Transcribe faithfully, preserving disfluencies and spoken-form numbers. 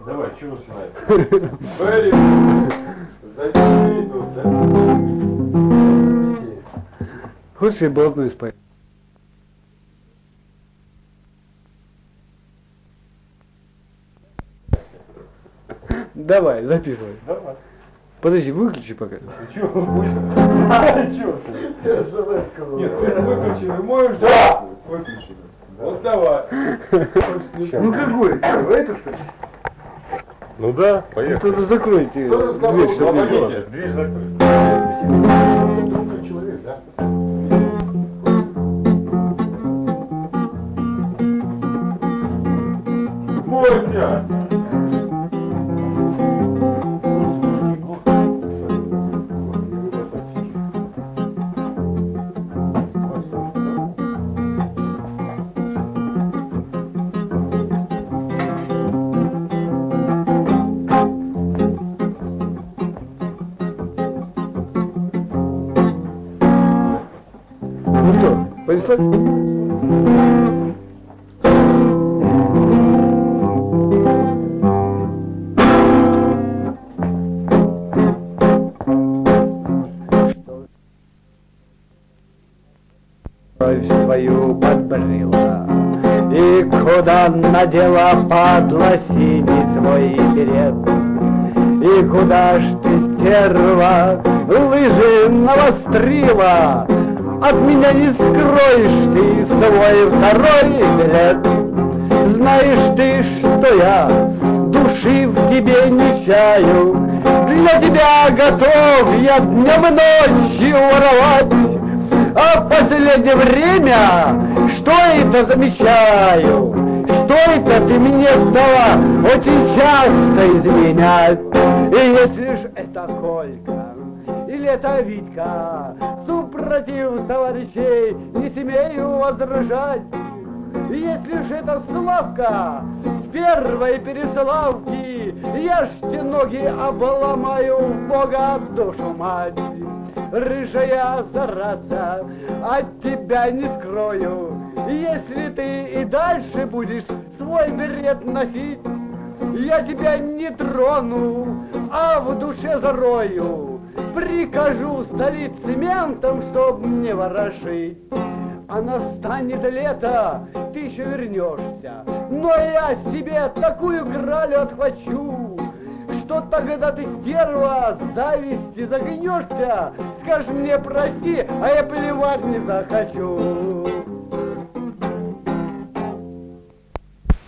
Давай, что начинаем? Very Зайди тут, да? Хочешь, я болтну спать? Давай, записывай. Давай. Подожди, выключи пока. Ты чё, выключи? А, чё ты? Я же сказал. Нет, ты выключи, ты можешь записывать? Выключи. Вот давай. Ну какой? Что, это что ли? Ну да, поехали. Кто-то закройте Кто разговаривал? дверь, чтобы не было. Погодите, дверь закрыта. Человек, да? Бойся! Ну что, понеслась? Свою подбрила, и куда надела падла синий свой берет, и куда ж ты, стерва, лыжи навострила, от меня не скроешь ты свой второй билет. Знаешь ты, что я души в тебе не чаю, для тебя готов я днем и ночью воровать. А в последнее время, что это замечаю? Что это ты мне стала очень часто изменять? И если ж это Колька или это Витька, супротив товарищей не смею возражать. Если ж это Славка с первой переславки, я ж те ноги обломаю, в Бога душу мать. Рыжая зараза, от тебя не скрою, если ты и дальше будешь свой берет носить, я тебя не трону, а в душе зарою, прикажу столить цементом, чтоб мне ворошить. А настанет лето, ты еще вернешься, но я себе такую гралю отхвачу, что тогда ты, стерва, с зависти загнешься, скажешь мне прости, а я плевать не захочу.